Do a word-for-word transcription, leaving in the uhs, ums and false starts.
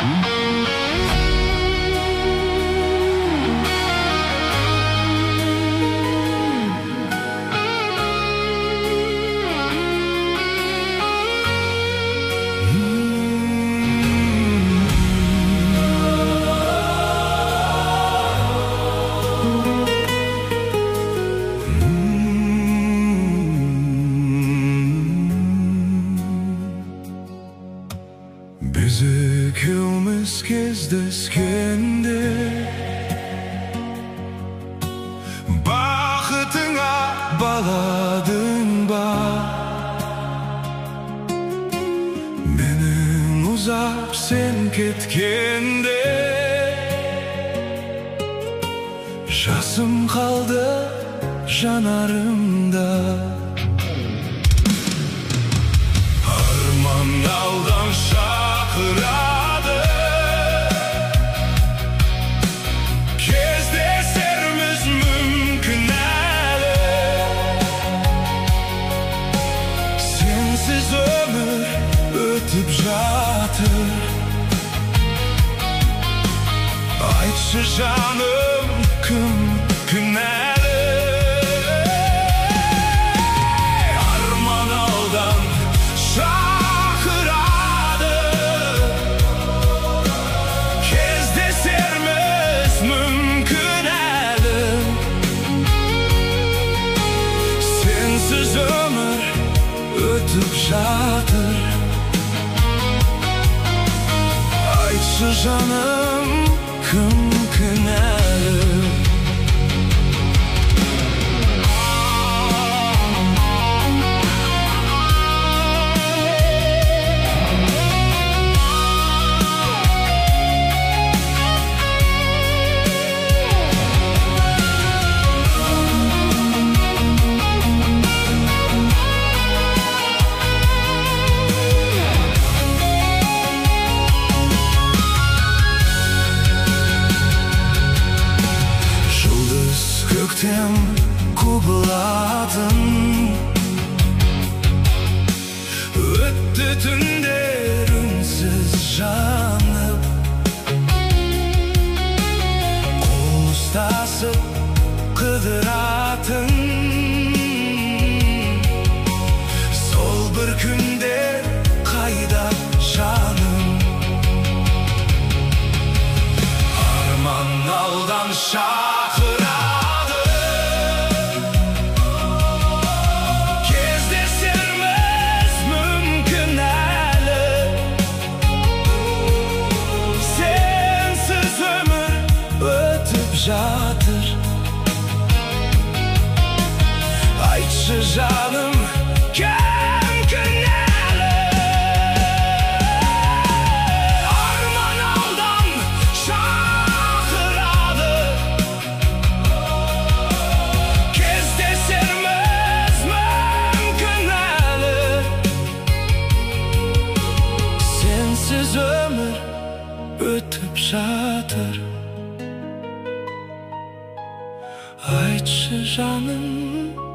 Biz ikimiz кездескенде бақытыңа баладың ба? Менің ұзап сен кеткенде жасым қалды жанарымда. Арман алдан шақырады, кездесерміз мүмкін әлі. Сенсіз өмір өтіп жатыр. Айтшы жаным, кім кінәлі? Арман алдан шақырады, кездесерміз мүмкін әлі. Сенсіз өмір өтіп жатыр. Айтшы жаным, кім кінәлі? Көктем құбылатын, өтті түндер үнсіз жанып. Қол ұстасып қыдыратын, сол бір күндер қайда жаным? Арман алдан шақырады, жатыр. Айтшы жаным, кім кінәлі? Арман алдан шақырады, кездесерміз мүмкін әлі. Сенсіз өмір өтіп жатыр. Айтшы жаным,